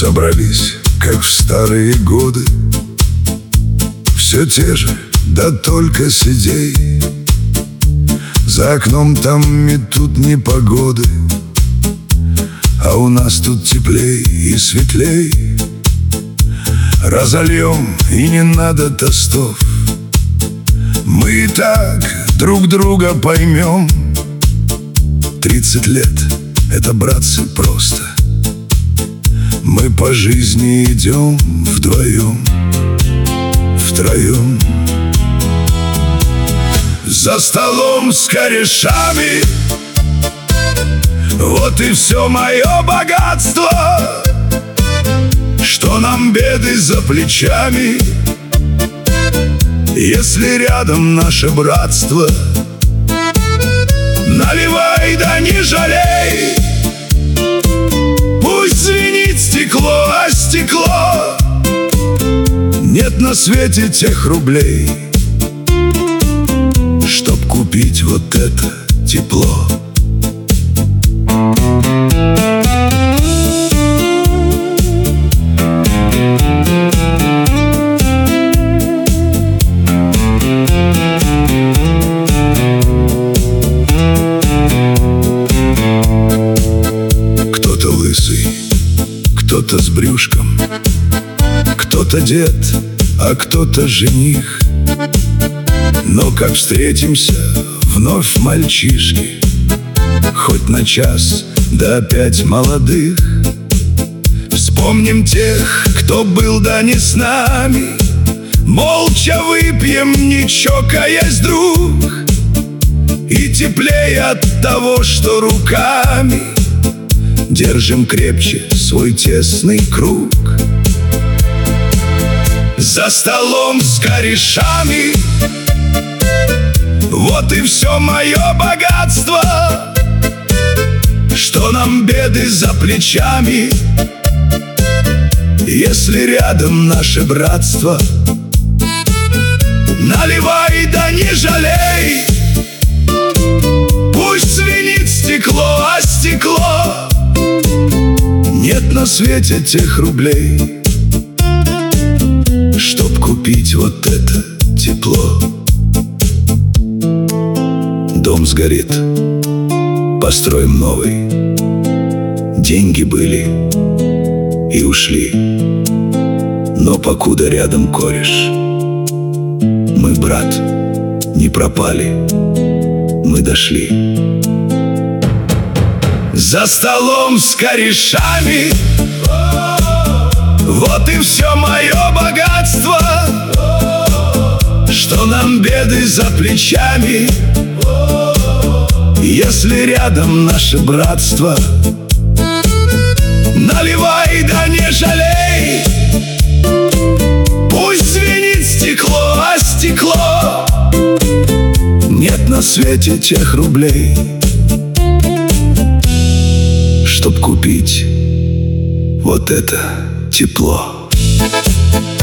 Собрались, как в старые годы, все те же, да только сидей. За окном там метут непогоды, а у нас тут теплей и светлей. Разольем, и не надо тостов, мы и так друг друга поймем. 30 лет — это, братцы, просто. Мы по жизни идем вдвоем, втроем. За столом с корешами, вот и все мое богатство. Что нам беды за плечами, если рядом наше братство? Наливай, да не жалей, пусть звенит стекло о стекло. Нет на свете тех рублей, чтоб купить вот это тепло. Кто-то лысый, кто-то с брюшком, кто-то дед, а кто-то жених. Но как встретимся вновь, мальчишки, хоть на час, да опять молодых, вспомним тех, кто был, да не с нами. Молча выпьем, не чокаясь, друг, и теплее от того, что руками держим крепче свой тесный круг. За столом с корешами, вот и все мое богатство. Что нам беды за плечами, если рядом наше братство? Наливай, да не жалей, пусть звенит стекло о стекло. Нет на свете тех рублей, чтоб купить вот это тепло. Дом сгорит, построим новый. Деньги были и ушли, но покуда рядом кореш, мы, брат, не пропали, мы дошли. За столом с корешами, вот и все мое богатство. Что нам беды за плечами, если рядом наше братство? Наливай, да не жалей, пусть звенит стекло о стекло. Нет на свете тех рублей, чтоб купить вот это тепло.